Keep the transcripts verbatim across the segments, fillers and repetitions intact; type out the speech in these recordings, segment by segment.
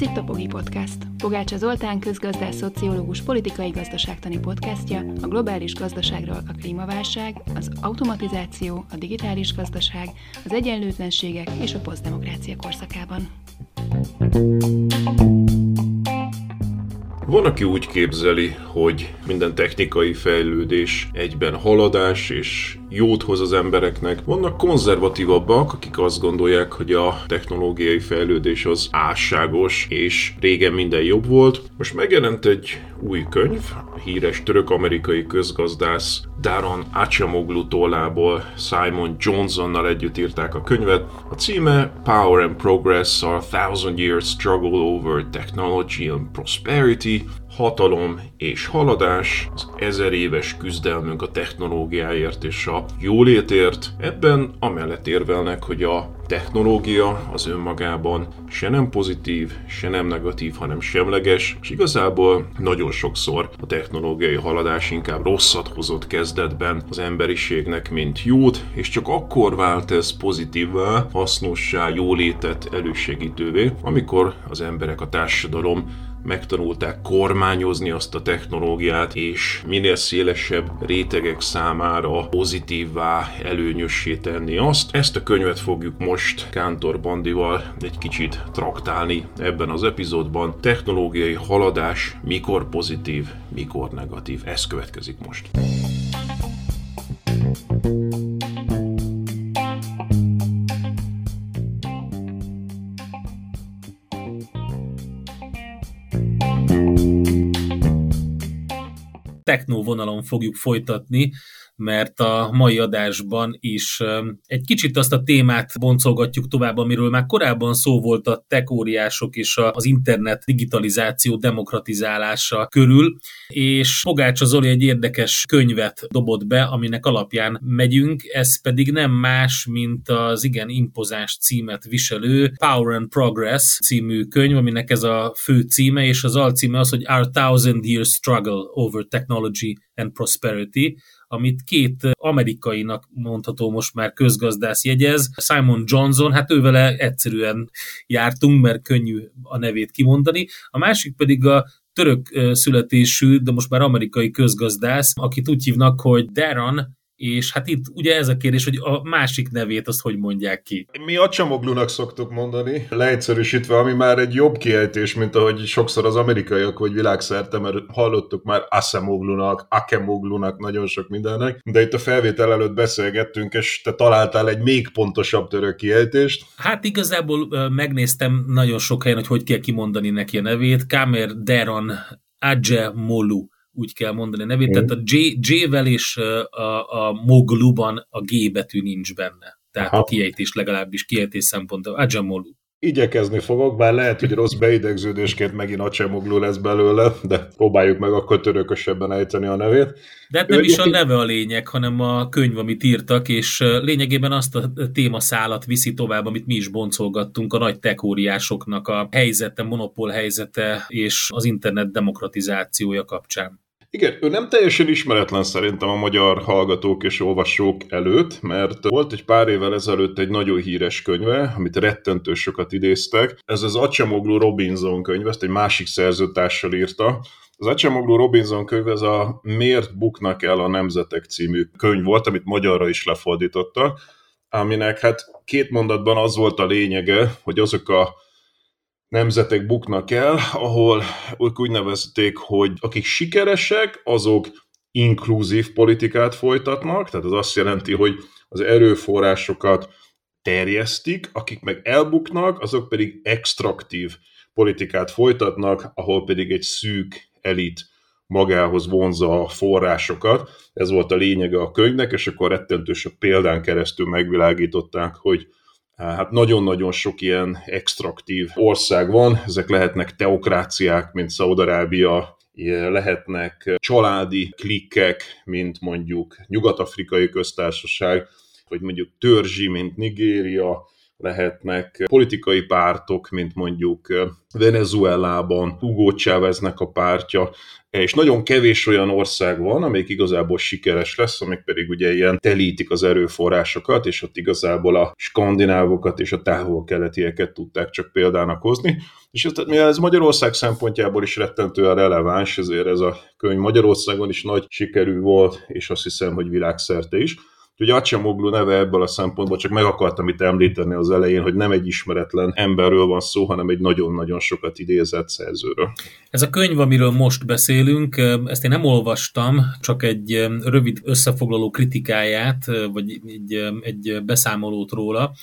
itt a Pogi Podcast. Pogácsa Zoltán közgazdász, szociológus, politikai gazdaságtani podcastja a globális gazdaságról, a klímaválság, az automatizáció, a digitális gazdaság, az egyenlőtlenségek és a posztdemokrácia korszakában. Van, aki úgy képzeli, hogy minden technikai fejlődés egyben haladás és jót hoz az embereknek. Vannak konzervatívabbak, akik azt gondolják, hogy a technológiai fejlődés az álságos, és régen minden jobb volt. Most megjelent egy új könyv, a híres török-amerikai közgazdász Daron Acemoglu tollából Simon Johnsonnal együtt írták a könyvet. A címe Power and Progress, a Thousand Years Struggle Over Technology and Prosperity, hatalom és haladás, az ezer éves küzdelmünk a technológiáért és a jólétért. Ebben amellett érvelnek, hogy a technológia az önmagában se nem pozitív, se nem negatív, hanem semleges, és igazából nagyon sokszor a technológiai haladás inkább rosszat hozott kezdetben az emberiségnek, mint jót, és csak akkor vált ez pozitívvá, hasznossá, jólétet elősegítővé, amikor az emberek, a társadalom megtanulták kormányozni azt a technológiát, és minél szélesebb rétegek számára pozitívvá, előnyössé tenni azt. Ezt a könyvet fogjuk most Kántor Bandival egy kicsit traktálni ebben az epizódban. Technológiai haladás mikor pozitív, mikor negatív. Ez következik most. Techno vonalon fogjuk folytatni, mert a mai adásban is egy kicsit azt a témát boncolgatjuk tovább, amiről már korábban szó volt, a tech óriások és az internet digitalizáció demokratizálása körül, és Pogácsa Zoli egy érdekes könyvet dobott be, aminek alapján megyünk, ez pedig nem más, mint az igen impozáns címet viselő Power and Progress című könyv, aminek ez a fő címe, és az alcíme az, hogy Our Thousand Years Struggle Over Technology and Prosperity, amit két amerikainak mondható most már közgazdász jegyez, Simon Johnson, hát ővele egyszerűen jártunk, mert könnyű a nevét kimondani, a másik pedig a török születésű, de most már amerikai közgazdász, akit úgy hívnak, hogy Daron, és hát itt ugye ez a kérdés, hogy a másik nevét azt hogy mondják ki. Mi Acemoglunak szoktuk mondani, leegyszerűsítve, ami már egy jobb kiejtés, mint ahogy sokszor az amerikaiak vagy világszerte, mert hallottuk már Acemoglunak, Akemoglunak, nagyon sok mindennek, de itt a felvétel előtt beszélgettünk, és te találtál egy még pontosabb török kiejtést. Hát igazából megnéztem nagyon sok helyen, hogy hogy kell kimondani neki a nevét, Kamer Daron Acemoglu, úgy kell mondani a nevét, mm. tehát a J, J-vel és a, a Mogluban a G betű nincs benne. Tehát Aha. a kiejtés legalábbis kiejtés szempontból. Acemoglu. Igyekezni fogok, bár lehet, hogy rossz beidegződésként megint Acemoglu lesz belőle, de próbáljuk meg akkor törökösebben ejteni a nevét. De hát nem ő, is a neve a lényeg, hanem a könyv, amit írtak, és lényegében azt a témaszálat viszi tovább, amit mi is boncolgattunk, a nagy tech óriásoknak a helyzete, monopól helyzete és az internet demokratizációja kapcsán. Igen, ő nem teljesen ismeretlen szerintem a magyar hallgatók és olvasók előtt, mert volt egy pár évvel ezelőtt egy nagyon híres könyve, amit rettentő sokat idéztek. Ez az Acemoglu Robinson könyv, ezt egy másik szerzőtársal írta. Az Acemoglu Robinson könyv, ez a Miért buknak el a nemzetek című könyv volt, amit magyarra is lefordítottak, aminek hát két mondatban az volt a lényege, hogy azok a nemzetek buknak el, ahol ők úgy nevezték, hogy akik sikeresek, azok inkluzív politikát folytatnak, tehát az azt jelenti, hogy az erőforrásokat terjesztik, akik meg elbuknak, azok pedig extraktív politikát folytatnak, ahol pedig egy szűk elit magához vonzza a forrásokat. Ez volt a lényege a könyvnek, és akkor rettentő sok példán keresztül megvilágították, hogy hát nagyon-nagyon sok ilyen extraktív ország van, ezek lehetnek teokráciák, mint Szaúd-Arábia, lehetnek családi klikkek, mint mondjuk Nyugat-Afrikai Köztársaság, vagy mondjuk törzsi, mint Nigéria, lehetnek politikai pártok, mint mondjuk Venezuelában Hugo Cháveznek a pártja, és nagyon kevés olyan ország van, amelyik igazából sikeres lesz, amik pedig ugye ilyen telítik az erőforrásokat, és ott igazából a skandinávokat és a távol-keletieket tudták csak példának hozni. És ez, mivel ez Magyarország szempontjából is rettentően releváns, ezért ez a könyv Magyarországon is nagy sikerű volt, és azt hiszem, hogy világszerte is. Úgyhogy Acemoglu neve ebből a szempontból, csak meg akartam itt említeni az elején, hogy nem egy ismeretlen emberről van szó, hanem egy nagyon-nagyon sokat idézett szerzőről. Ez a könyv, amiről most beszélünk, ezt én nem olvastam, csak egy rövid összefoglaló kritikáját, vagy egy, egy beszámolót róla,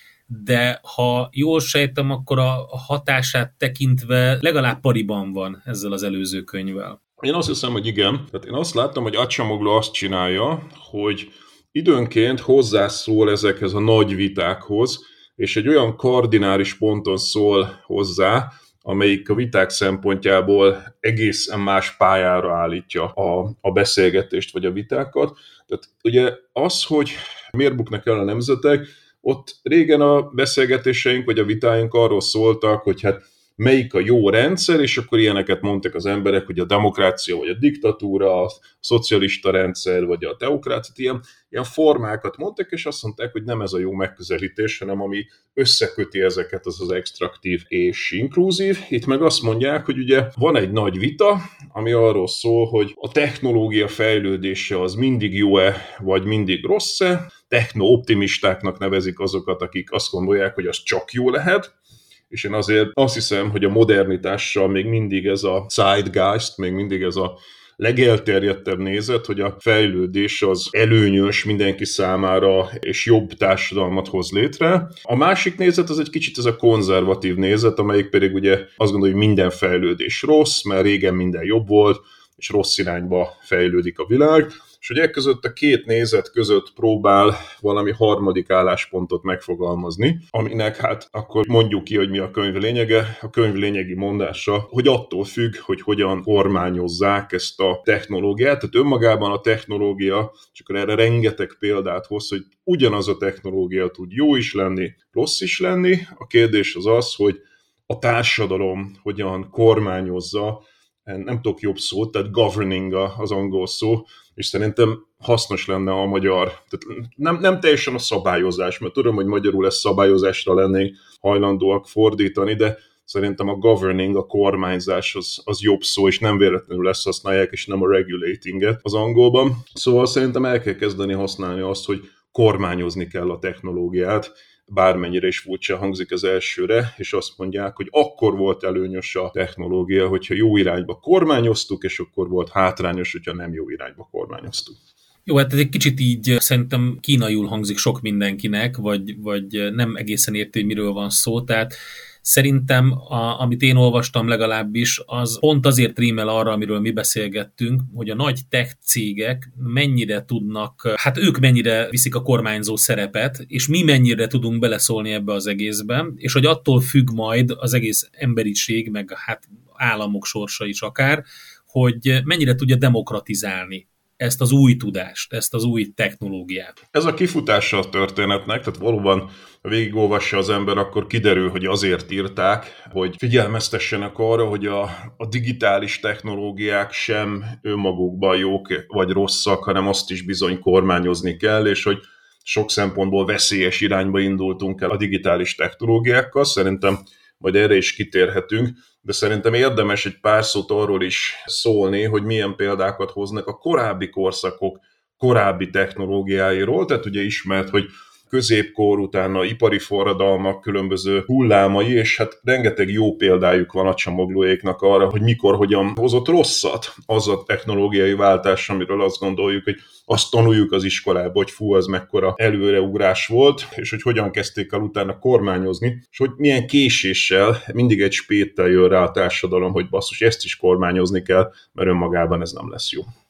de ha jól sejtem, akkor a hatását tekintve legalább pariban van ezzel az előző könyvvel. Én azt hiszem, hogy igen. Tehát én azt láttam, hogy Acemoglu azt csinálja, hogy időnként hozzászól ezekhez a nagy vitákhoz, és egy olyan kardinális ponton szól hozzá, amelyik a viták szempontjából egészen más pályára állítja a, a beszélgetést vagy a vitákat. Tehát ugye az, hogy miért buknak el a nemzetek, ott régen a beszélgetéseink vagy a vitáink arról szóltak, hogy hát melyik a jó rendszer, és akkor ilyeneket mondtak az emberek, hogy a demokrácia, vagy a diktatúra, a szocialista rendszer, vagy a teokrácia, ilyen, ilyen formákat mondtak, és azt mondták, hogy nem ez a jó megközelítés, hanem ami összeköti ezeket, az az extraktív és inkluzív. Itt meg azt mondják, hogy ugye van egy nagy vita, ami arról szól, hogy a technológia fejlődése az mindig jó-e, vagy mindig rossz-e. Techno-optimistáknak nevezik azokat, akik azt gondolják, hogy az csak jó lehet. És én azért azt hiszem, hogy a modernitással még mindig ez a zeitgeist, még mindig ez a legelterjedtebb nézet, hogy a fejlődés az előnyös mindenki számára, és jobb társadalmat hoz létre. A másik nézet az egy kicsit ez a konzervatív nézet, amelyik pedig ugye azt gondolja, hogy minden fejlődés rossz, mert régen minden jobb volt, és rossz irányba fejlődik a világ. És hogy ekközött a két nézet között próbál valami harmadik álláspontot megfogalmazni, aminek hát akkor mondjuk ki, hogy mi a könyv lényege. A könyv lényegi mondása, hogy attól függ, hogy hogyan kormányozzák ezt a technológiát. Tehát önmagában a technológia, csak erre rengeteg példát hoz, hogy ugyanaz a technológia tud jó is lenni, rossz is lenni. A kérdés az az, hogy a társadalom hogyan kormányozza, nem tudok jobb szót, tehát governing az angol szó, és szerintem hasznos lenne a magyar, tehát nem, nem teljesen a szabályozás, mert tudom, hogy magyarul ezt szabályozásra lennénk hajlandóak fordítani, de szerintem a governing, a kormányzás az, az jobb szó, és nem véletlenül ezt használják, és nem a regulatinget az angolban. Szóval szerintem el kell kezdeni használni azt, hogy kormányozni kell a technológiát, bármennyire is furcsa hangzik az elsőre, és azt mondják, hogy akkor volt előnyös a technológia, hogyha jó irányba kormányoztuk, és akkor volt hátrányos, hogyha nem jó irányba kormányoztuk. Jó, hát ez egy kicsit így szerintem kínaiul hangzik sok mindenkinek, vagy, vagy nem egészen érti, hogy miről van szó, tehát szerintem, a, amit én olvastam legalábbis, az pont azért rímel arra, amiről mi beszélgettünk, hogy a nagy tech cégek mennyire tudnak, hát ők mennyire viszik a kormányzó szerepet, és mi mennyire tudunk beleszólni ebbe az egészbe, és hogy attól függ majd az egész emberiség, meg hát államok sorsa is akár, hogy mennyire tudja demokratizálni ezt az új tudást, ezt az új technológiát. Ez a kifutása a történetnek, tehát valóban ha végigolvassa az ember, akkor kiderül, hogy azért írták, hogy figyelmeztessenek arra, hogy a, a digitális technológiák sem önmagukban jók vagy rosszak, hanem azt is bizony kormányozni kell, és hogy sok szempontból veszélyes irányba indultunk el a digitális technológiákkal. Szerintem majd erre is kitérhetünk, de szerintem érdemes egy pár szót arról is szólni, hogy milyen példákat hoznak a korábbi korszakok korábbi technológiáiról. Tehát ugye ismert, hogy középkor, utána ipari forradalmak, különböző hullámai, és hát rengeteg jó példájuk van Acemogluéknak arra, hogy mikor, hogyan hozott rosszat az a technológiai váltás, amiről azt gondoljuk, hogy azt tanuljuk az iskolában, hogy fú, az mekkora előreugrás volt, és hogy hogyan kezdték el utána kormányozni, és hogy milyen késéssel, mindig egy spéttel jön rá a társadalom, hogy basszus, ezt is kormányozni kell, mert önmagában ez nem lesz jó.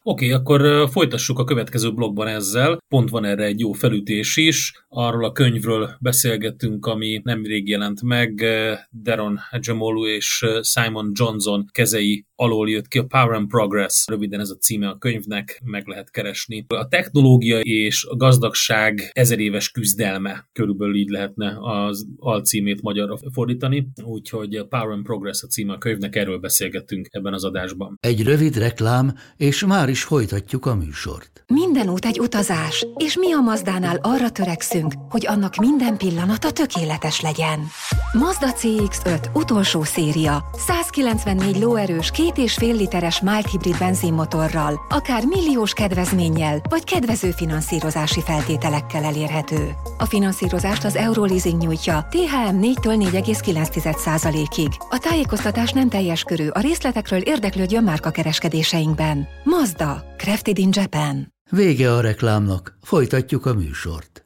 Oké, okay, akkor folytassuk a következő blogban ezzel. Pont van erre egy jó felütés is. Arról a könyvről beszélgettünk, ami nemrég jelent meg. Daron Acemoglu és Simon Johnson kezei alól jött ki, a Power and Progress. Röviden ez a címe a könyvnek, meg lehet keresni. A technológia és a gazdagság ezeréves küzdelme. Körülbelül így lehetne az alcímét magyarra fordítani. Úgyhogy Power and Progress a címe a könyvnek, erről beszélgettünk ebben az adásban. Egy rövid reklám, és már is folytatjuk a műsort. Minden út egy utazás, és mi a Mazdánál arra törekszünk, hogy annak minden pillanata tökéletes legyen. Mazda cé iksz öt utolsó széria, százkilencvennégy lóerős, két és fél literes mild hibrid benzinmotorral, akár milliós kedvezménnyel, vagy kedvező finanszírozási feltételekkel elérhető. A finanszírozást az Euroleasing nyújtja, té há em négytől négy egész kilenc százalékig. A tájékoztatás nem teljes körű, a részletekről érdeklődjön márkakereskedéseinkben. Mazda, crafted in Japan. Vége a reklámnak, folytatjuk a műsort.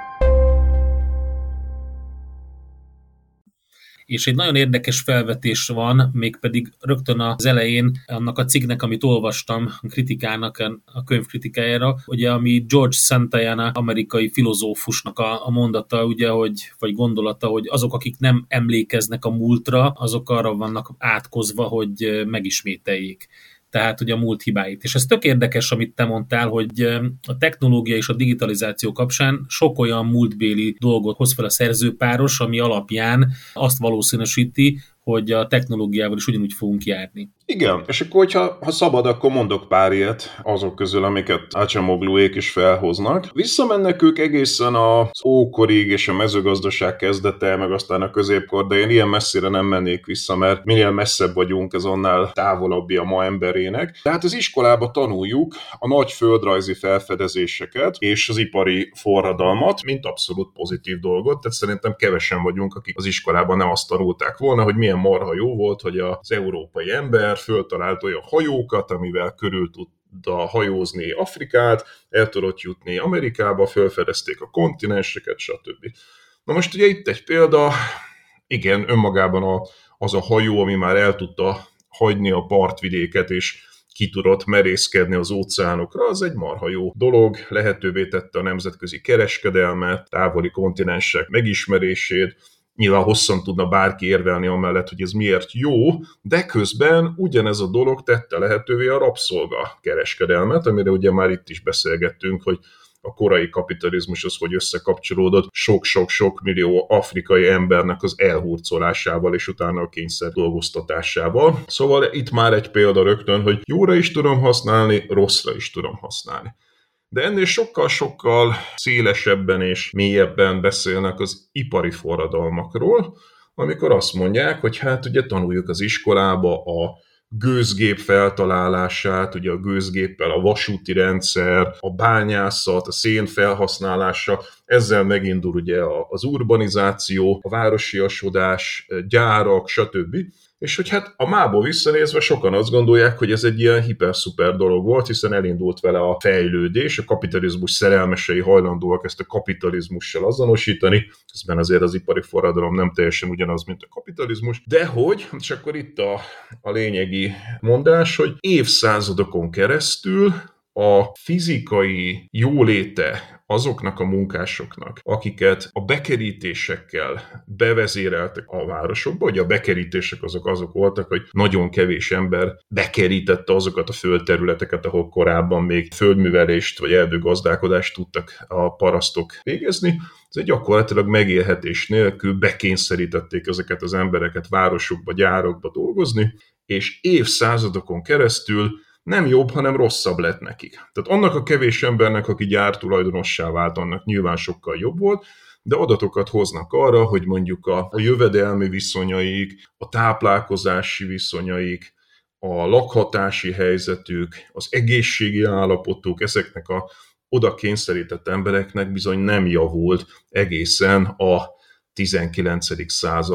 És egy nagyon érdekes felvetés van, mégpedig rögtön az elején annak a cikknek, amit olvastam, a kritikának, a könyv kritikájára, ugye, ami George Santayana, amerikai filozófusnak a, a mondata, ugye, hogy, vagy gondolata, hogy azok, akik nem emlékeznek a múltra, azok arra vannak átkozva, hogy megismételjék. Tehát ugye a múlt hibáit. És ez tök érdekes, amit te mondtál, hogy a technológia és a digitalizáció kapcsán sok olyan múltbéli dolgot hoz fel a szerzőpáros, ami alapján azt valószínűsíti, hogy a technológiával is ugyanúgy fogunk járni. Igen, és akkor, hogyha ha szabad, akkor mondok pár ilyet azok közül, amiket Acemogluék is felhoznak. Visszamennek ők egészen az ókorig és a mezőgazdaság kezdete, meg aztán a középkor, de én ilyen messzire nem mennék vissza, mert minél messzebb vagyunk, ez annál távolabbi a ma emberének. Tehát az iskolába tanuljuk a nagy földrajzi felfedezéseket és az ipari forradalmat, mint abszolút pozitív dolgot, tehát szerintem kevesen vagyunk, akik az iskolában nem azt tanulták volna, hogy milyen marha jó volt, hogy az európai ember föltalált olyan hajókat, amivel körül tudta hajózni Afrikát, el tudott jutni Amerikába, fölfedezték a kontinenseket, stb. Na most ugye itt egy példa, igen, önmagában a, az a hajó, ami már el tudta hagyni a partvidéket, és ki tudott merészkedni az óceánokra, az egy marha jó dolog, lehetővé tette a nemzetközi kereskedelmet, távoli kontinensek megismerését. Nyilván hosszan tudna bárki érvelni amellett, hogy ez miért jó, de közben ugyanez a dolog tette lehetővé a rabszolga kereskedelmet, amire ugye már itt is beszélgettünk, hogy a korai kapitalizmus az, hogy összekapcsolódott sok-sok-sok millió afrikai embernek az elhurcolásával, és utána a kényszer dolgoztatásával. Szóval itt már egy példa rögtön, hogy jóra is tudom használni, rosszra is tudom használni. De ennél sokkal-sokkal szélesebben és mélyebben beszélnek az ipari forradalmakról, amikor azt mondják, hogy hát ugye tanuljuk az iskolába a gőzgép feltalálását, ugye a gőzgéppel a vasúti rendszer, a bányászat, a szén felhasználása, ezzel megindul ugye az urbanizáció, a városiasodás, gyárak, stb. És hogy hát a mából visszanézve sokan azt gondolják, hogy ez egy ilyen hiper-szuper dolog volt, hiszen elindult vele a fejlődés, a kapitalizmus szerelmesei hajlandóak ezt a kapitalizmussal azonosítani, közben azért az ipari forradalom nem teljesen ugyanaz, mint a kapitalizmus, de hogy, és akkor itt a, a lényegi mondás, hogy évszázadokon keresztül a fizikai jóléte azoknak a munkásoknak, akiket a bekerítésekkel bevezéreltek a városokba, ugye a bekerítések azok azok voltak, hogy nagyon kevés ember bekerítette azokat a földterületeket, ahol korábban még földművelést vagy erdőgazdálkodást tudtak a parasztok végezni. Ez egy gyakorlatilag megélhetés nélkül bekényszerítették ezeket az embereket városokba, gyárokba dolgozni, és évszázadokon keresztül nem jobb, hanem rosszabb lett nekik. Tehát annak a kevés embernek, aki gyártulajdonossá vált, annak nyilván sokkal jobb volt, de adatokat hoznak arra, hogy mondjuk a, a jövedelmi viszonyaik, a táplálkozási viszonyaik, a lakhatási helyzetük, az egészségi állapotuk, ezeknek a oda kényszerített embereknek bizony nem javult egészen a tizenkilencedik század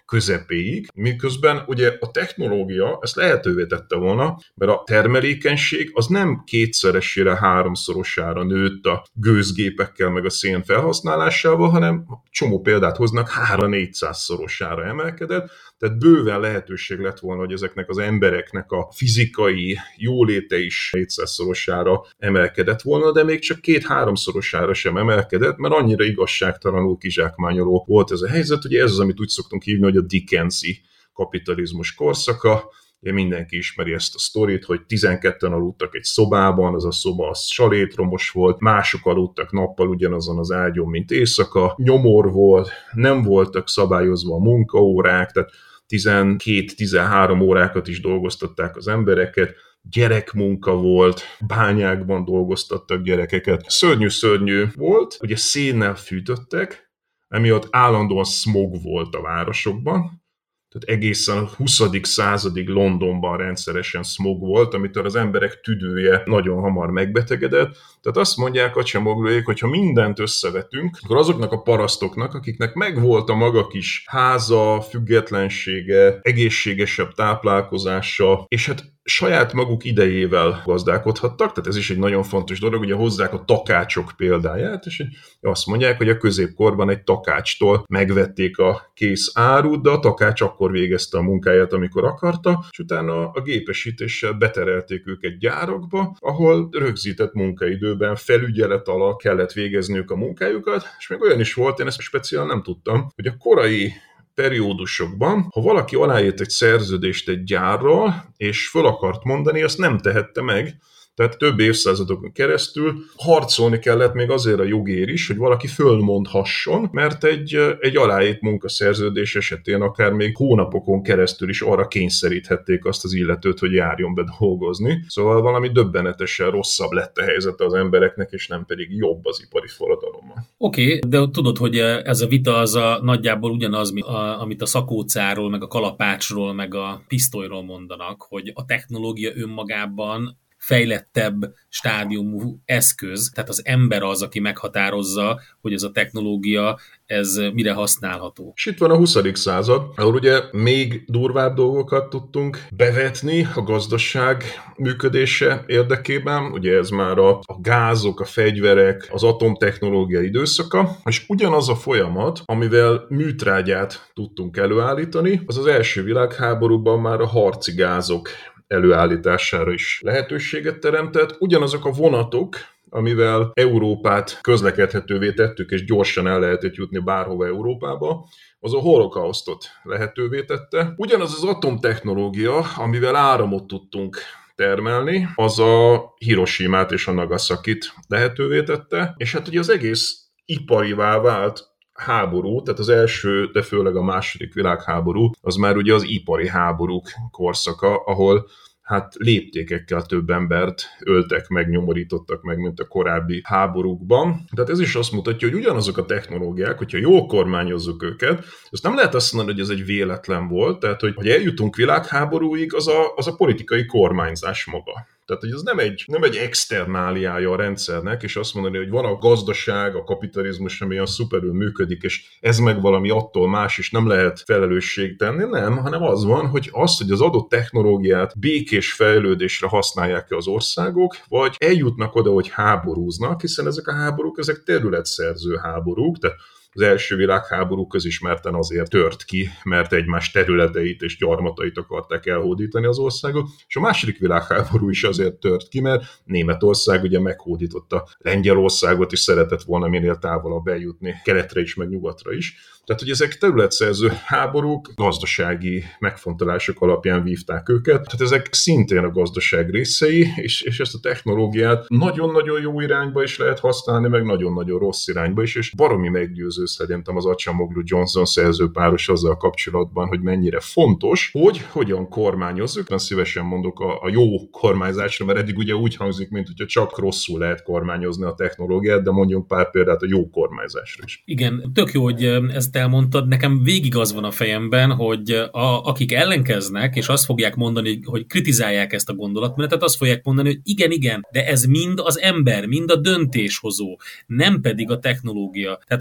közepéig, miközben ugye a technológia ezt lehetővé tette volna, mert a termelékenység az nem kétszeresére, háromszorosára nőtt a gőzgépekkel meg a szén felhasználásával, hanem csomó példát hoznak, három-négyszázszorosára emelkedett, tehát bőven lehetőség lett volna, hogy ezeknek az embereknek a fizikai jóléte is négyszázszorosára emelkedett volna, de még csak két-háromszorosára sem emelkedett, mert annyira igazságtalanul kizsákmányoló volt ez a helyzet, hogy ez az, amit úgy szoktunk hívni, hogy a Dickensi kapitalizmus korszaka. Ugye mindenki ismeri ezt a sztorit, hogy tizenketten aludtak egy szobában, az a szoba az salétromos volt, mások aludtak nappal ugyanazon az ágyon, mint éjszaka, nyomor volt, nem voltak szabályozva a munkaórák, tehát tizenkét-tizenhárom órákat is dolgoztatták az embereket, gyerekmunka volt, bányákban dolgoztattak gyerekeket. Szörnyű-szörnyű volt, ugye szénnel fűtöttek, emiatt állandóan smog volt a városokban, tehát egészen a huszadik századig Londonban rendszeresen smog volt, amitől az emberek tüdője nagyon hamar megbetegedett. Tehát azt mondják a csemoglóék, hogy ha mindent összevetünk, akkor azoknak a parasztoknak, akiknek megvolt a maga kis háza, függetlensége, egészségesebb táplálkozása, és hát saját maguk idejével gazdálkodhattak, tehát ez is egy nagyon fontos dolog, ugye hozzák a takácsok példáját, és azt mondják, hogy a középkorban egy takácstól megvették a kész árut, de a takács akkor végezte a munkáját, amikor akarta, és utána a gépesítéssel beterelték őket gyárakba, ahol rögzített munkaidőben felügyelet alatt kellett végezniük a munkájukat, és még olyan is volt, én ezt speciál nem tudtam, hogy a korai periódusokban, ha valaki aláírt egy szerződést egy gyárral, és föl akart mondani, azt nem tehette meg, tehát több évszázadokon keresztül harcolni kellett még azért a jogért is, hogy valaki fölmondhasson, mert egy, egy aláírt munkaszerződés esetén akár még hónapokon keresztül is arra kényszeríthették azt az illetőt, hogy járjon be dolgozni. Szóval valami döbbenetesen rosszabb lett a helyzete az embereknek, és nem pedig jobb az ipari forradalommal. Oké, okay, de tudod, hogy ez a vita az a, nagyjából ugyanaz, amit a szakócáról, meg a kalapácsról, meg a pisztolyról mondanak, hogy a technológia önmagában fejlettebb stádiumú eszköz, tehát az ember az, aki meghatározza, hogy ez a technológia, ez mire használható. És itt van a huszadik század, ahol ugye még durvább dolgokat tudtunk bevetni a gazdaság működése érdekében, ugye ez már a, a gázok, a fegyverek, az atomtechnológia időszaka, és ugyanaz a folyamat, amivel műtrágyát tudtunk előállítani, az az első világháborúban már a harci gázok előállítására is lehetőséget teremtett. Ugyanazok a vonatok, amivel Európát közlekedhetővé tettük, és gyorsan el lehetett jutni bárhova Európába, az a holokausztot lehetővé tette. Ugyanaz az atomtechnológia, amivel áramot tudtunk termelni, az a Hiroshimát és a Nagasakit lehetővé tette, és hát ugye az egész iparivá vált háború, tehát az első, de főleg a második világháború, az már ugye az ipari háborúk korszaka, ahol hát léptékekkel több embert öltek meg, nyomorítottak meg, mint a korábbi háborúkban. Tehát ez is azt mutatja, hogy ugyanazok a technológiák, hogyha jól kormányozzuk őket, azt nem lehet azt mondani, hogy ez egy véletlen volt, tehát hogy, hogy eljutunk világháborúig, az a, az a politikai kormányzás maga. Tehát, hogy ez nem egy, nem egy externáliája a rendszernek, és azt mondani, hogy van a gazdaság, a kapitalizmus, ami olyan szuperül működik, és ez meg valami attól más, és nem lehet felelősség tenni, nem, hanem az van, hogy azt, hogy az adott technológiát békés fejlődésre használják-e az országok, vagy eljutnak oda, hogy háborúznak, hiszen ezek a háborúk, ezek területszerző háborúk, tehát az első világháború közismerten azért tört ki, mert egymás területeit és gyarmatait akarták elhódítani az országok, és a második világháború is azért tört ki, mert Németország ugye meghódította Lengyelországot, és szeretett volna minél távolabb eljutni keletre is, meg nyugatra is. Tehát, hogy ezek területszerző háborúk, gazdasági megfontolások alapján vívták őket. Tehát ezek szintén a gazdaság részei, és, és ezt a technológiát nagyon-nagyon jó irányba is lehet használni, meg nagyon-nagyon rossz irányba is, és baromi meggyőző szerintem az Acemoglu-Johnson szerzőpáros azzal kapcsolatban, hogy mennyire fontos, hogy hogyan kormányozzuk. Nem szívesen mondok a, a jó kormányzásra, mert eddig ugye úgy hangzik, mint hogyha csak rosszul lehet kormányozni a technológiát, de mondjunk pár példát a jó kormányzásra is. Igen, tök jó, hogy ezt elmondtad, nekem végig az van a fejemben, hogy a, akik ellenkeznek, és azt fogják mondani, hogy kritizálják ezt a gondolatmenetet, azt fogják mondani, hogy igen, igen, de ez mind az ember, mind a döntéshozó, nem pedig a technológia. Tehát, hogy ne a technológia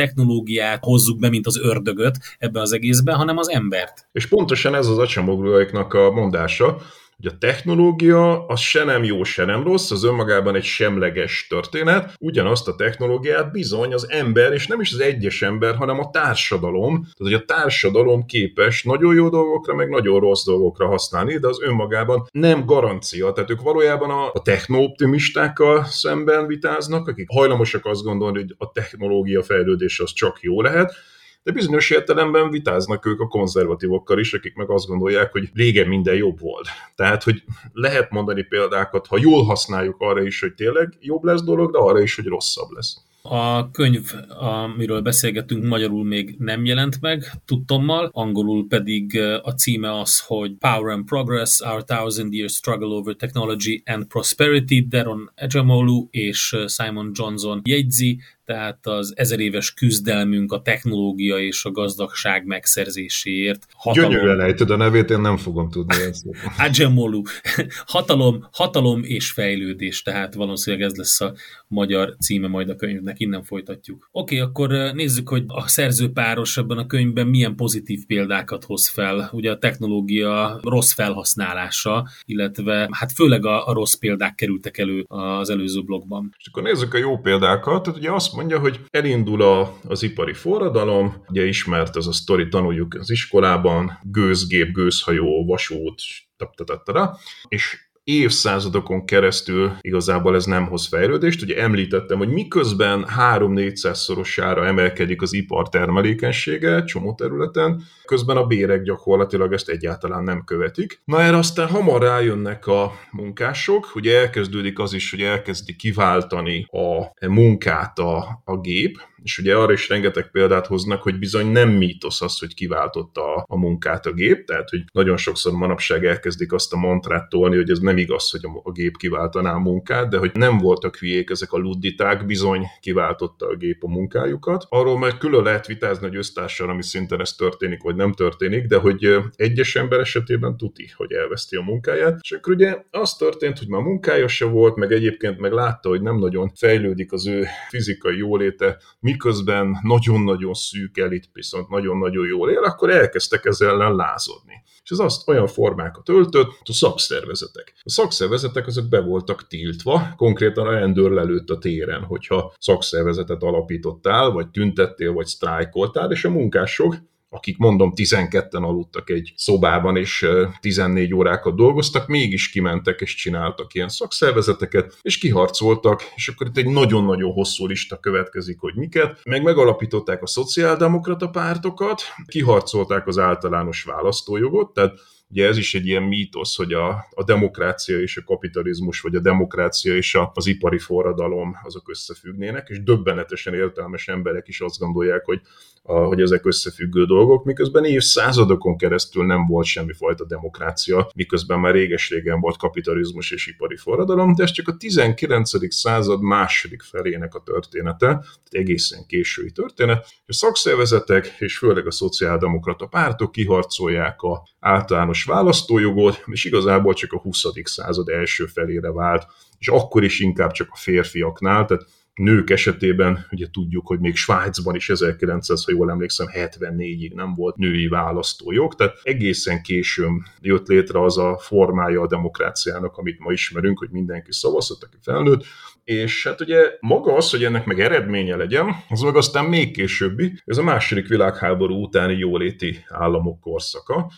technológiát hozzuk be, mint az ördögöt ebbe az egészben, hanem az embert. És pontosan ez az Acemogluéknak a mondása, hogy a technológia az se nem jó, se nem rossz, az önmagában egy semleges történet, ugyanazt a technológiát bizony az ember, és nem is az egyes ember, hanem a társadalom, tehát hogy a társadalom képes nagyon jó dolgokra, meg nagyon rossz dolgokra használni, de az önmagában nem garancia, tehát ők valójában a, a techno-optimistákkal szemben vitáznak, akik hajlamosak azt gondolni, hogy a technológia fejlődés az csak jó lehet, de bizonyos értelemben vitáznak ők a konzervatívokkal is, akik meg azt gondolják, hogy régen minden jobb volt. Tehát, hogy lehet mondani példákat, ha jól használjuk arra is, hogy tényleg jobb lesz dolog, de arra is, hogy rosszabb lesz. A könyv, amiről beszélgetünk, magyarul még nem jelent meg, tudtommal, angolul pedig a címe az, hogy Power and Progress, Our Thousand Year Struggle Over Technology and Prosperity, Daron Acemoglu és Simon Johnson jegyzi, tehát az ezeréves küzdelmünk a technológia és a gazdagság megszerzéséért. Hatalom... Gyönyörűen ejted a nevét, én nem fogom tudni ezt. Acemoglu. Hatalom, hatalom és fejlődés, tehát valószínűleg ez lesz a magyar címe majd a könyvnek, innen folytatjuk. Oké, okay, akkor nézzük, hogy a szerzőpáros ebben a könyvben milyen pozitív példákat hoz fel. Ugye a technológia rossz felhasználása, illetve hát főleg a, a rossz példák kerültek elő az előző blogban. És akkor nézzük a jó példákat. Tehát ugye azt mondja, hogy elindul a, az ipari forradalom, ugye ismert ez a sztori, tanuljuk az iskolában, gőzgép, gőzhajó, vasút, taptatatara, és évszázadokon keresztül igazából ez nem hoz fejlődést. Ugye említettem, hogy miközben három-négyszázszorosára emelkedik az ipar termelékenysége csomó területen, közben a bérek gyakorlatilag ezt egyáltalán nem követik. Na erre aztán hamar rájönnek a munkások, ugye elkezdődik az is, hogy elkezdi kiváltani a munkát a, a gép, és ugye arra is rengeteg példát hoznak, hogy bizony nem mítosz az, hogy kiváltotta a, a munkát a gép, tehát hogy nagyon sokszor manapság elkezdik azt a mantrát tolni, hogy ez nem igaz, hogy a, a gép kiváltaná a munkát, de hogy nem voltak hülyék ezek a ludditák, bizony kiváltotta a gép a munkájukat. Arról meg külön lehet vitázni, hogy össztársan, ami szinten ez történik, vagy nem történik, de hogy egyes ember esetében tuti, hogy elveszti a munkáját. És akkor ugye az történt, hogy már munkája se volt, meg egyébként meg látta, hogy nem nagyon fejlődik az ő fizikai jóléte, miközben nagyon-nagyon szűk elit viszont nagyon-nagyon jól él, akkor elkezdtek ezzel ellen lázadni. És ez azt olyan formákat öltött, a szakszervezetek. A szakszervezetek azok be voltak tiltva, konkrétan a rendőr lelőtt a téren, hogyha szakszervezetet alapítottál, vagy tüntettél, vagy sztrájkoltál, és a munkások, akik mondom tizenketten aludtak egy szobában, és tizennégy órákat dolgoztak, mégis kimentek és csináltak ilyen szakszervezeteket, és kiharcoltak, és akkor itt egy nagyon-nagyon hosszú lista következik, hogy miket, meg megalapították a szociáldemokrata pártokat, kiharcolták az általános választójogot, tehát ugye ez is egy ilyen mítosz, hogy a, a demokrácia és a kapitalizmus, vagy a demokrácia és a, az ipari forradalom azok összefüggnének, és döbbenetesen értelmes emberek is azt gondolják, hogy, a, hogy ezek összefüggő dolgok, miközben évszázadokon keresztül nem volt semmifajta demokrácia, miközben már réges-régen volt kapitalizmus és ipari forradalom, de ez csak a tizenkilencedik század második felének a története, tehát egészen késői történet. A szakszervezetek és főleg a szociáldemokrata pártok kiharcolják a általános választójogot, és igazából csak a huszadik század első felére vált, és akkor is inkább csak a férfiaknál, tehát nők esetében ugye tudjuk, hogy még Svájcban is ezerkilencszáz, ha jól emlékszem, hetvennégyig nem volt női választójog, tehát egészen későn jött létre az a formája a demokráciának, amit ma ismerünk, hogy mindenki szavazhat, aki felnőtt, és hát ugye maga az, hogy ennek meg eredménye legyen, az meg aztán még későbbi, ez a második világháború utáni jóléti államok korszaka,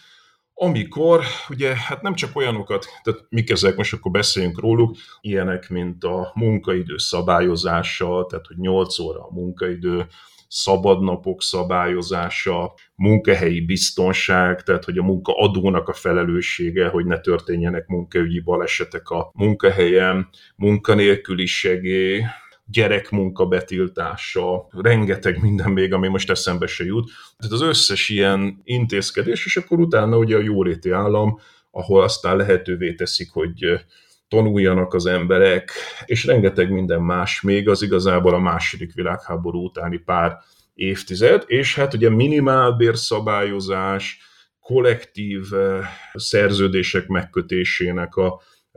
amikor ugye hát nem csak olyanokat, tehát mik ezek, most akkor beszéljünk róluk, ilyenek, mint a munkaidő szabályozása, tehát hogy nyolc óra a munkaidő, szabadnapok szabályozása, munkahelyi biztonság, tehát hogy a munkaadónak a felelőssége, hogy ne történjenek munkaügyi balesetek a munkahelyen, munkanélküli segély, gyerekmunka betiltása, rengeteg minden még, ami most eszembe se jut. Tehát az összes ilyen intézkedés, és akkor utána ugye a jóléti állam, ahol aztán lehetővé teszik, hogy tanuljanak az emberek, és rengeteg minden más még, az igazából a második világháború utáni pár évtized, és hát ugye minimálbérszabályozás, kollektív szerződések megkötésének a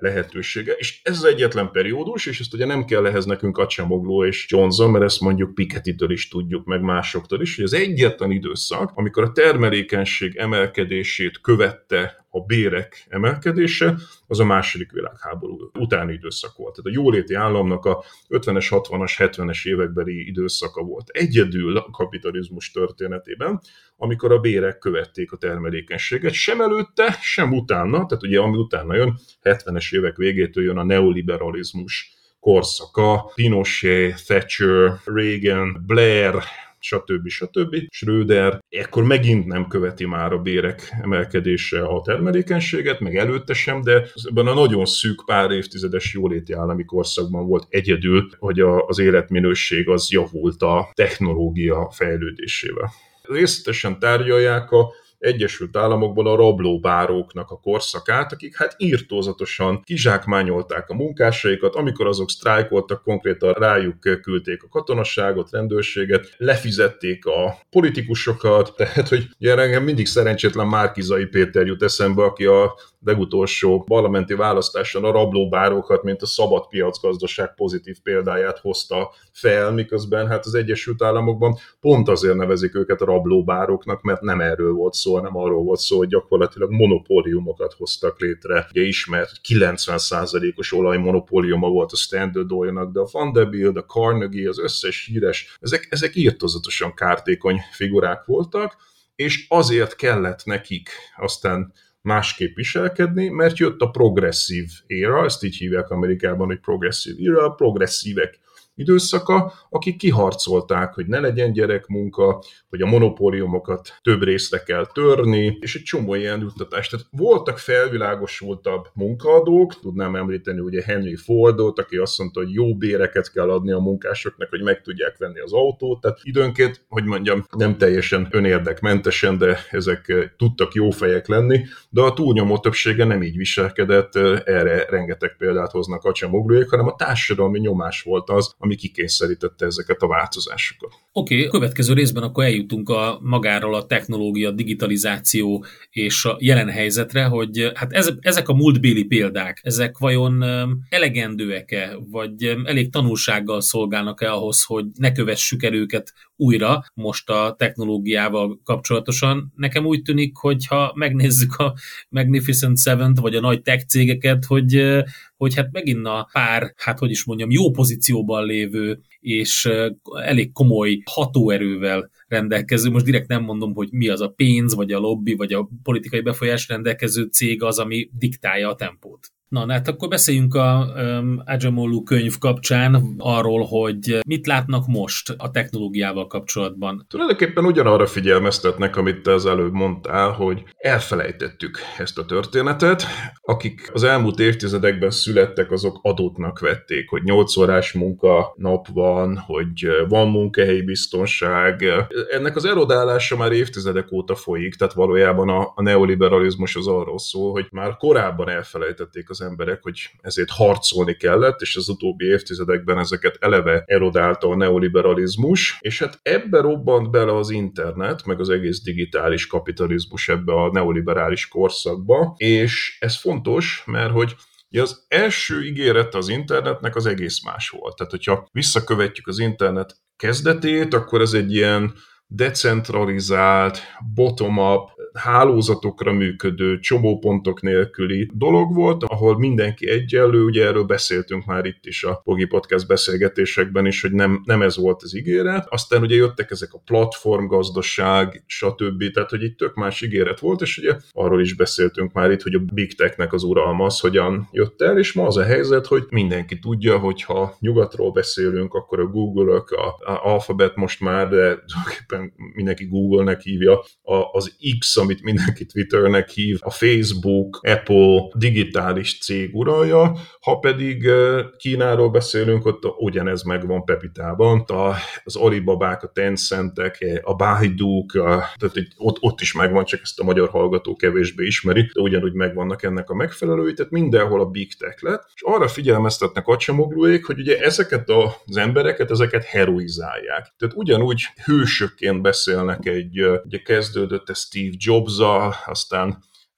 lehetősége, és ez az egyetlen periódus, és ezt ugye nem kell ehhez nekünk Acemoglu és Johnson, mert ezt mondjuk Pikettytől is tudjuk, meg másoktól is, hogy az egyetlen időszak, amikor a termelékenység emelkedését követte a bérek emelkedése, az a második világháború utáni időszak volt. Tehát a jóléti államnak a ötvenes, hatvanas, hetvenes évekbeli időszaka volt egyedül a kapitalizmus történetében, amikor a bérek követték a termelékenységet, sem előtte, sem utána, tehát ugye ami utána jön, hetvenes évek végétől jön a neoliberalizmus korszaka, Pinochet, Thatcher, Reagan, Blair, stb. stb. Schröder, ekkor megint nem követi már a bérek emelkedése a termelékenységet, meg előtte sem, de ebben a nagyon szűk pár évtizedes jóléti állami korszakban volt egyedül, hogy a, az életminőség az javult a technológia fejlődésével. Részletesen tárgyalják a Egyesült Államokban a rablóbáróknak a korszakát, akik hát írtózatosan kizsákmányolták a munkásaikat, amikor azok sztrájkoltak, konkrétan rájuk küldték a katonasságot, rendőrséget, lefizették a politikusokat, tehát hogy ilyen engem mindig szerencsétlen Márki-Zay Péter jut eszembe, aki a legutolsó parlamenti választáson a rablóbárókat, mint a szabad piacgazdaság pozitív példáját hozta fel, miközben hát az Egyesült Államokban pont azért nevezik őket a rablóbároknak, mert nem erről volt szó, hanem arról volt szó, hogy gyakorlatilag monopóliumokat hoztak létre. Ugye ismert kilencven százalékos olajmonopóliuma volt a Standard Oil-nak, de a Vanderbilt, a Carnegie, az összes híres, ezek, ezek írtózatosan kártékony figurák voltak, és azért kellett nekik aztán másképp viselkedni, mert jött a progresszív éra, ezt így hívják Amerikában, hogy progresszív éra, a progresszívek időszaka, akik kiharcolták, hogy ne legyen gyerekmunka, hogy a monopóliumokat több részre kell törni, és egy csomó ilyen juttatás. Tehát voltak felvilágosultabb munkaadók, tudnám említeni ugye Henry Fordot, aki azt mondta, hogy jó béreket kell adni a munkásoknak, hogy meg tudják venni az autót, tehát időnként, hogy mondjam, nem teljesen önérdekmentesen, de ezek tudtak jó fejek lenni, de a túlnyomó többsége nem így viselkedett, erre rengeteg példát hoznak Acemogluék, hanem a társadalmi nyomás volt az, ami kikényszerítette ezeket a változásokat. Oké, okay, a következő részben akkor eljutunk a magáról a technológia, digitalizáció és a jelen helyzetre, hogy hát ez, ezek a múltbéli példák, ezek vajon elegendőek-e, vagy elég tanulsággal szolgálnak-e ahhoz, hogy ne kövessük el őket újra most a technológiával kapcsolatosan. Nekem úgy tűnik, hogy ha megnézzük a Magnificent Seven-t, vagy a nagy tech cégeket, hogy, hogy hát megint a pár, hát hogy is mondjam, jó pozícióban lévő és elég komoly hatóerővel rendelkező, most direkt nem mondom, hogy mi az a pénz, vagy a lobby, vagy a politikai befolyás rendelkező cég az, ami diktálja a tempót. Na, hát akkor beszéljünk a um, Acemoglu könyv kapcsán arról, hogy mit látnak most a technológiával kapcsolatban. Tulajdonképpen ugyanarra figyelmeztetnek, amit te az előbb mondtál, hogy elfelejtettük ezt a történetet. Akik az elmúlt évtizedekben születtek, azok adottnak vették, hogy nyolc órás munka nap van, hogy van munkahelyi biztonság. Ennek az erodálása már évtizedek óta folyik, tehát valójában a, a neoliberalizmus az arról szól, hogy már korábban elfelejtették az emberek, hogy ezért harcolni kellett, és az utóbbi évtizedekben ezeket eleve erodálta a neoliberalizmus, és hát ebbe robbant bele az internet, meg az egész digitális kapitalizmus ebbe a neoliberális korszakba, és ez fontos, mert hogy az első ígéret az internetnek az egész más volt. Tehát, hogyha visszakövetjük az internet kezdetét, akkor ez egy ilyen decentralizált, bottom-up, hálózatokra működő, csomópontok nélküli dolog volt, ahol mindenki egyenlő, ugye erről beszéltünk már itt is a Pogi Podcast beszélgetésekben is, hogy nem, nem ez volt az ígéret. Aztán ugye jöttek ezek a platformgazdaság, stb. Tehát, hogy itt tök más ígéret volt, és ugye arról is beszéltünk már itt, hogy a Big Technek az uralma az hogyan jött el, és ma az a helyzet, hogy mindenki tudja, hogy ha nyugatról beszélünk, akkor a Google-ök, a, a Alphabet most már, de mindenki Google-nek hívja, a, az X, amit mindenki Twitternek hív, a Facebook, Apple, digitális cég uralja, ha pedig Kínáról beszélünk, ott ugyanez megvan Pepitában, a, az Alibabák, a Tencentek, a Baidu-k, a, tehát ott, ott is megvan, csak ezt a magyar hallgató kevésbé ismeri, de ugyanúgy megvannak ennek a megfelelői, tehát mindenhol a Big Tech lett, és arra figyelmeztetnek Acemogluék, hogy ugye ezeket az embereket, ezeket heroizálják. Tehát ugyanúgy hősökként beszélnek egy, ugye kezdődött ez Steve Jobs-zal, aztán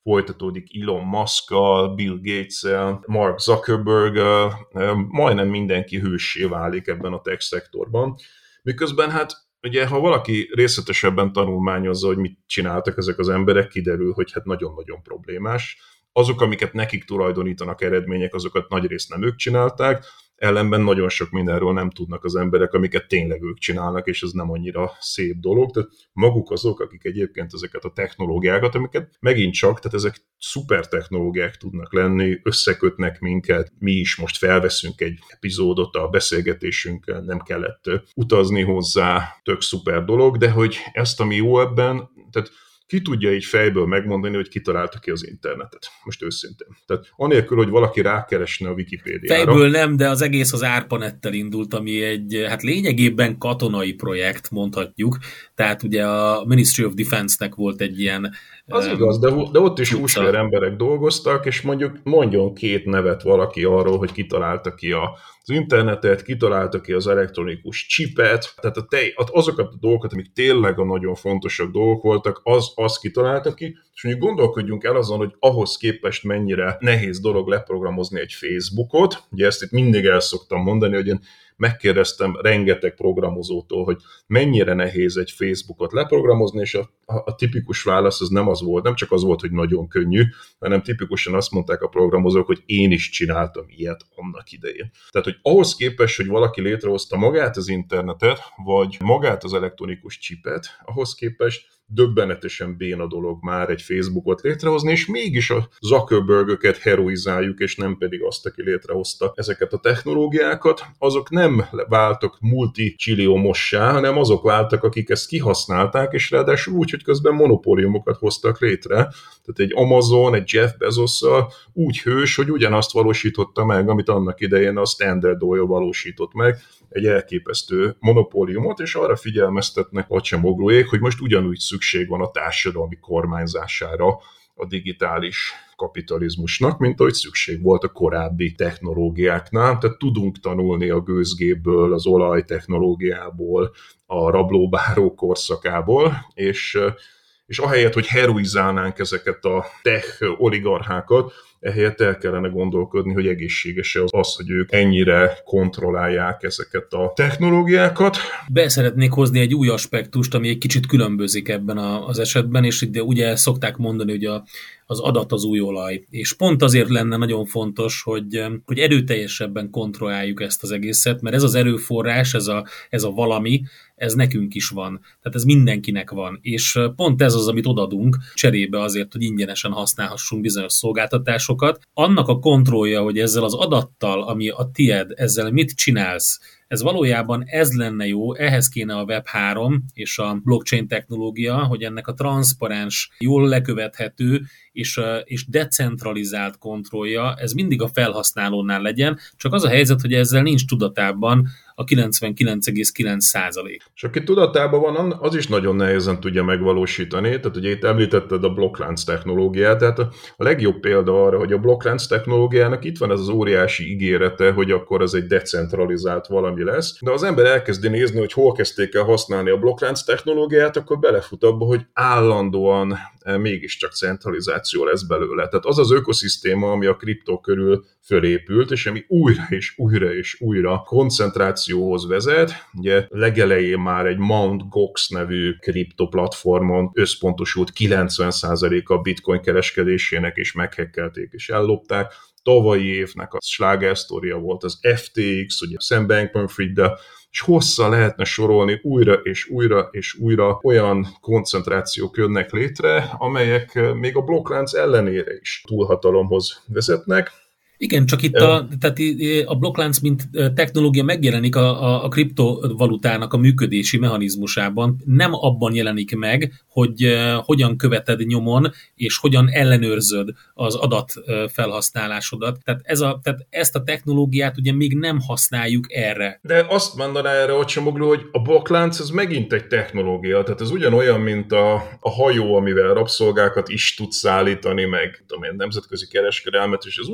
folytatódik Elon Muskkal, Bill Gates-el, Mark Zuckerberg-el, majdnem mindenki hőssé válik ebben a tech szektorban. Miközben hát ugye, ha valaki részletesebben tanulmányozza, hogy mit csináltak ezek az emberek, kiderül, hogy hát nagyon-nagyon problémás. Azok, amiket nekik tulajdonítanak eredmények, azokat nagyrészt nem ők csinálták, ellenben nagyon sok mindenről nem tudnak az emberek, amiket tényleg ők csinálnak, és ez nem annyira szép dolog. Tehát maguk azok, akik egyébként ezeket a technológiákat, amiket megint csak, tehát ezek szuper technológiák tudnak lenni, összekötnek minket, mi is most felveszünk egy epizódot a beszélgetésünkkel, nem kellett utazni hozzá, tök szuper dolog, de hogy ezt, ami jó ebben, tehát ki tudja így fejből megmondani, hogy kitalálta ki az internetet? Most őszintén. Tehát anélkül, hogy valaki rákeresne a Wikipédiára. Fejből nem, de az egész az ARPANET-tel indult, ami egy, hát lényegében katonai projekt, mondhatjuk. Tehát ugye a Ministry of Defense-nek volt egy ilyen... Az um, igaz, de, de ott is úsvér emberek dolgoztak, és mondjuk mondjon két nevet valaki arról, hogy kitalálta ki a az internetet, kitalálta ki az elektronikus csipet, tehát a te, azokat a dolgokat, amik tényleg a nagyon fontosabb dolgok voltak, az, az kitalálta ki, és mondjuk gondolkodjunk el azon, hogy ahhoz képest mennyire nehéz dolog leprogramozni egy Facebookot. Ugye ezt itt mindig el szoktam mondani, hogy én megkérdeztem rengeteg programozótól, hogy mennyire nehéz egy Facebookot leprogramozni, és a, a, a tipikus válasz az nem az volt, nem csak az volt, hogy nagyon könnyű, hanem tipikusan azt mondták a programozók, hogy én is csináltam ilyet annak idején. Tehát, hogy ahhoz képest, hogy valaki létrehozta magát az internetet, vagy magát az elektronikus csipet, ahhoz képest döbbenetesen béna dolog már egy Facebookot létrehozni, és mégis a Zuckerbergöket heroizáljuk, és nem pedig azt, aki létrehozta ezeket a technológiákat. Azok nem váltak multi-csilliómossá, hanem azok váltak, akik ezt kihasználták, és ráadásul úgy, hogy közben monopóliumokat hoztak létre. Tehát egy Amazon, egy Jeff Bezosszal úgy hős, hogy ugyanazt valósította meg, amit annak idején a Standard Oil valósított meg, egy elképesztő monopóliumot, és arra figyelmeztetnek a csemoglóék, hogy most ugyanúgy szükség van a társadalmi kormányzására a digitális kapitalizmusnak, mint ahogy szükség volt a korábbi technológiáknál. Tehát tudunk tanulni a gőzgéből, az olajtechnológiából, a rablóbáró korszakából, és, és ahelyett, hogy heroizálnánk ezeket a tech oligarchákat, ehelyett el kellene gondolkodni, hogy egészséges-e az, az, hogy ők ennyire kontrollálják ezeket a technológiákat. Be szeretnék hozni egy új aspektust, ami egy kicsit különbözik ebben az esetben, és itt ugye szokták mondani, hogy a, az adat az új olaj. És pont azért lenne nagyon fontos, hogy, hogy erőteljesebben kontrolláljuk ezt az egészet, mert ez az erőforrás, ez a, ez a valami, ez nekünk is van. Tehát ez mindenkinek van. És pont ez az, amit odadunk cserébe azért, hogy ingyenesen használhassunk bizonyos szolgáltatásokat. Annak a kontrollja, hogy ezzel az adattal, ami a tied, ezzel mit csinálsz, ez valójában ez lenne jó, ehhez kéne a web három és a blockchain technológia, hogy ennek a transzparens, jól lekövethető és, és decentralizált kontrollja, ez mindig a felhasználónál legyen, csak az a helyzet, hogy ezzel nincs tudatában a kilencvenkilenc egész kilenc százalék. És aki tudatában van, az is nagyon nehezen tudja megvalósítani. Tehát ugye itt említetted a blokklánc technológiát, tehát a legjobb példa arra, hogy a blokklánc technológiának itt van ez az óriási ígérete, hogy akkor ez egy decentralizált valami lesz. De az ember elkezdi nézni, hogy hol kezdték el használni a blokklánc technológiát, akkor belefut abba, hogy állandóan mégiscsak centralizáció lesz belőle. Tehát az az ökoszisztéma, ami a kriptó körül fölépült, és ami újra és újra és újra koncentrációhoz vezet. Ugye legelején már egy Mt. Gox nevű kriptoplatformon összpontosult kilencven százaléka a bitcoin kereskedésének, és meghekkelték és ellopták. Tavalyi évnek a slágersztória volt az ef té iksz, ugye Sam Bankman-Fried, és hosszan lehetne sorolni újra és újra és újra olyan koncentrációk jönnek létre, amelyek még a blokklánc ellenére is túlhatalomhoz vezetnek. Igen, csak itt a, tehát a blokklánc, mint technológia megjelenik a, a, a kriptovalutának a működési mechanizmusában. Nem abban jelenik meg, hogy uh, hogyan követed nyomon, és hogyan ellenőrzöd az adat uh, felhasználásodat. Tehát, ez a, tehát ezt a technológiát ugye még nem használjuk erre. De azt mondaná erre a csomagló, hogy a blokklánc ez megint egy technológia. Tehát ez ugyanolyan, mint a, a hajó, amivel rabszolgákat is tudsz szállítani, meg tudom én, nemzetközi kereskedelmet, és ez ugyanolyan,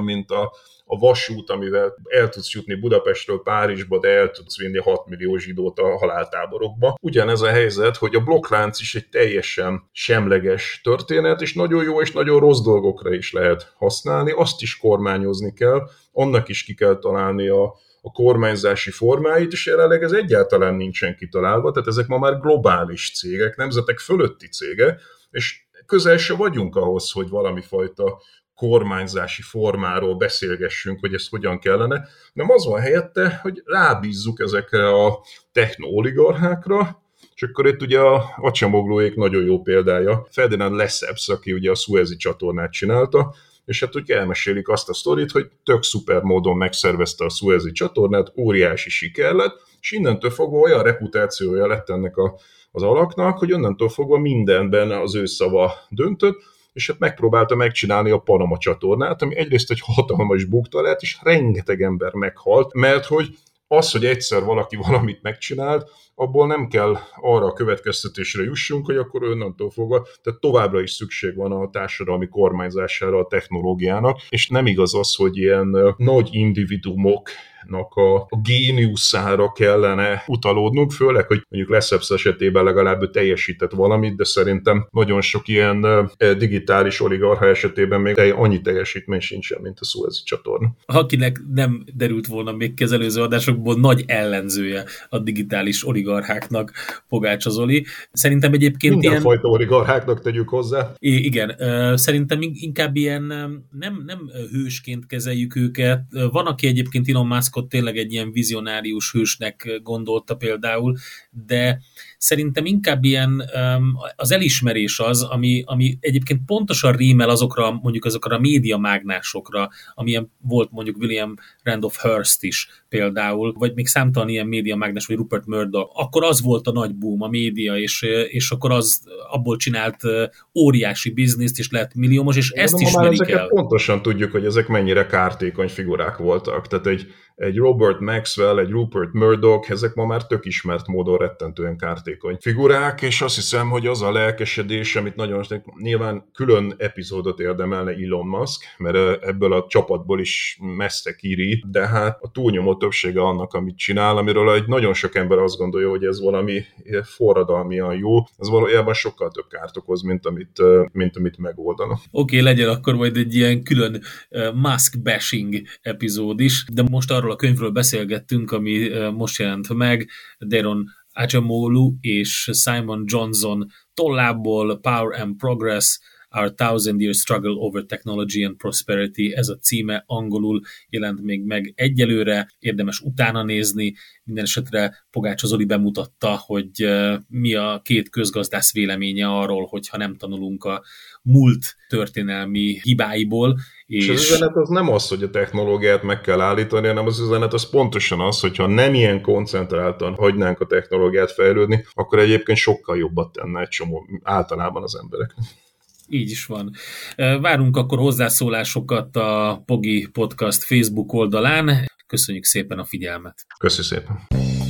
mint a, a vasút, amivel el tudsz jutni Budapestről Párizsba, de el tudsz vinni hat millió zsidót a haláltáborokba. Ugyanez a helyzet, hogy a blokklánc is egy teljesen semleges történet, és nagyon jó és nagyon rossz dolgokra is lehet használni, azt is kormányozni kell, annak is ki kell találni a a kormányzási formáit, és jelenleg ez egyáltalán nincsen kitalálva, tehát ezek ma már globális cégek, nemzetek fölötti cégek, és közel se vagyunk ahhoz, hogy valami fajta kormányzási formáról beszélgessünk, hogy ez hogyan kellene, nem az van helyette, hogy rábízzuk ezekre a technooligarchákra, és akkor itt ugye a Acsamoglóék nagyon jó példája, Ferdinand Lesseps, aki ugye a Suezi csatornát csinálta, és hát ugye elmesélik azt a sztorit, hogy tök szuper módon megszervezte a Suezi csatornát, óriási siker lett, és innentől fogva olyan reputációja lett ennek a, az alaknak, hogy onnantól fogva mindenben az ő szava döntött, és hát megpróbálta megcsinálni a Panama csatornát, ami egyrészt egy hatalmas bukta lett, és rengeteg ember meghalt, mert hogy az, hogy egyszer valaki valamit megcsinált, abból nem kell arra a következtetésre jussunk, hogy akkor onnantól fogva, tehát továbbra is szükség van a társadalmi kormányzására a technológiának, és nem igaz az, hogy ilyen nagy individuumok a, a géniuszára kellene utalódnunk, főleg, hogy mondjuk Lesseps esetében legalább ő teljesített valamit, de szerintem nagyon sok ilyen digitális oligarcha esetében még annyi teljesítmény sincsen, mint a Suezi csatorna. Akinek nem derült volna még kezelőző adásokból, nagy ellenzője a digitális oligarcháknak Pogácsa Zoli. Szerintem egyébként mindenfajta ilyen... oligarcháknak tegyük hozzá. I- igen, szerintem inkább ilyen nem, nem hősként kezeljük őket. Van, aki egyébként Elon Muskot tényleg egy ilyen vizionárius hősnek gondolta például, de szerintem inkább ilyen az elismerés az, ami, ami egyébként pontosan rímel azokra, mondjuk azokra a médiamágnásokra, amilyen volt mondjuk William Randolph Hearst is például, vagy még számtalan ilyen médiamágnás, vagy Rupert Murdoch. Akkor az volt a nagy boom, a média, és, és akkor az abból csinált óriási bizniszt, és lett milliómos, és de ezt ismerik el. Pontosan tudjuk, hogy ezek mennyire kártékony figurák voltak. Tehát egy, egy Robert Maxwell, egy Rupert Murdoch, ezek ma már tök ismert módon rettentően kártékony figurák, és azt hiszem, hogy az a lelkesedés, amit nagyon nyilván külön epizódot érdemelne Elon Musk, mert ebből a csapatból is messze kiri, de hát a túlnyomó többsége annak, amit csinál, amiről egy nagyon sok ember azt gondolja, hogy ez valami forradalmian jó, ez valójában sokkal több kárt okoz, mint amit, mint amit megoldana. Oké, okay, legyen akkor majd egy ilyen külön Musk bashing epizód is, de most arról a könyvről beszélgettünk, ami most jelent meg, Daron Acemoglu és Simon Johnson tollából, Power and Progress, Our Thousand Year Struggle Over Technology and Prosperity, ez a címe, angolul jelent még meg egyelőre, érdemes utána nézni, minden esetre Pogácsa Zoli bemutatta, hogy mi a két közgazdász véleménye arról, hogyha nem tanulunk a múlt történelmi hibáiból. És, és az üzenet az nem az, hogy a technológiát meg kell állítani, hanem az üzenet az pontosan az, hogyha nem ilyen koncentráltan hagynánk a technológiát fejlődni, akkor egyébként sokkal jobbat tenne egy csomó általában az emberek. Így is van. Várunk akkor hozzászólásokat a Pogi Podcast Facebook oldalán. Köszönjük szépen a figyelmet. Köszi szépen.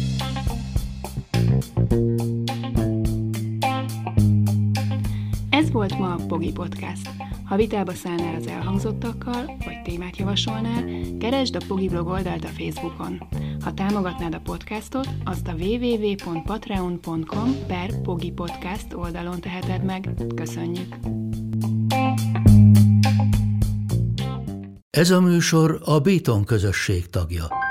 Ez volt ma a Pogi Podcast. Ha vitába szállnál az elhangzottakkal, vagy témát javasolnál, keresd a Pogi blog oldalt a Facebookon. Ha támogatnád a podcastot, azt a double-u double-u double-u pont patreon pont com per Pogi Podcast oldalon teheted meg. Köszönjük! Ez a műsor a Béton közösség tagja.